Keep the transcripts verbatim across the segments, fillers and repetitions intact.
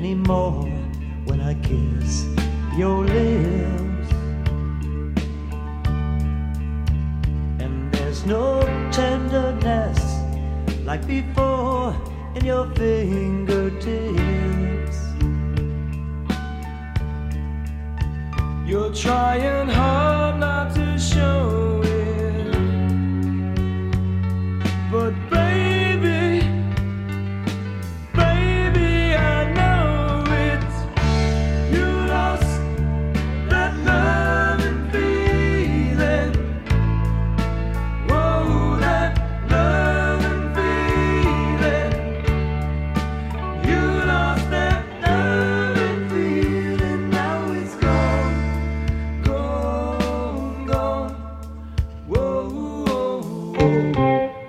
anymore when I kiss your lips. And there's no tenderness like before in your fingertips. You're trying hard not to show it, but baby, baby, I know it. You lost that love and feeling. Whoa, that love and feeling. You lost that love and feeling. Now it's gone, gone, gone. Whoa, whoa, whoa.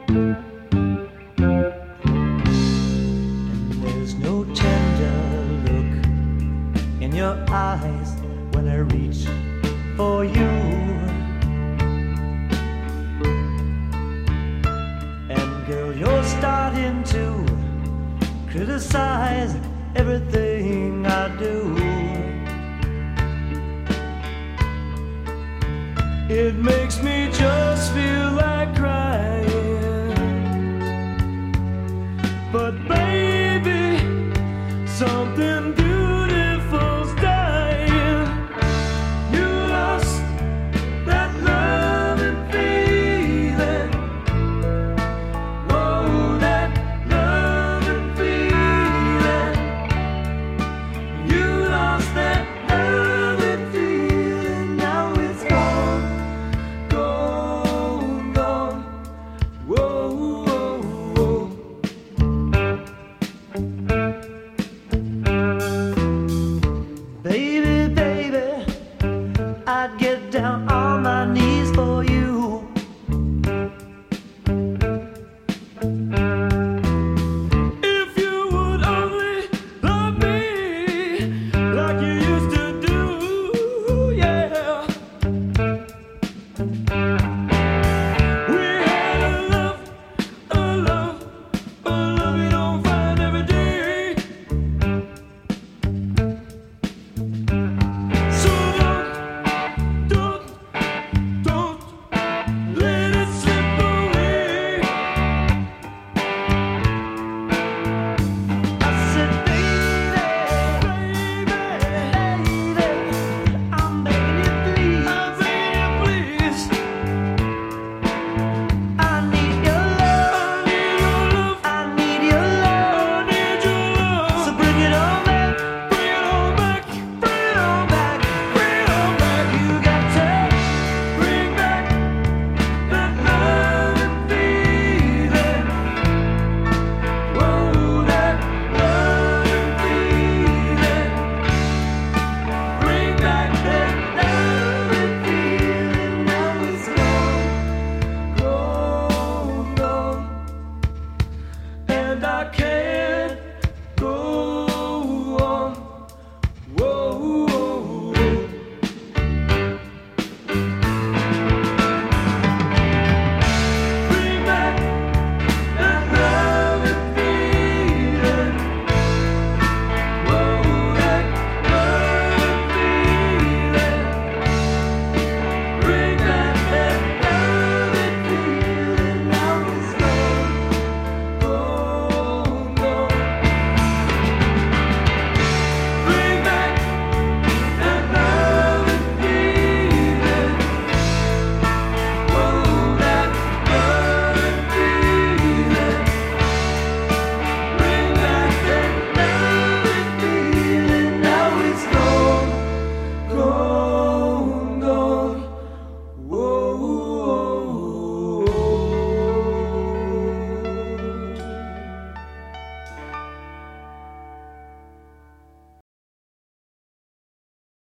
There's no tender look in your eyes when I reach for you. And girl, you're starting to criticize everything I do. It makes me just feel like crying, but baby, something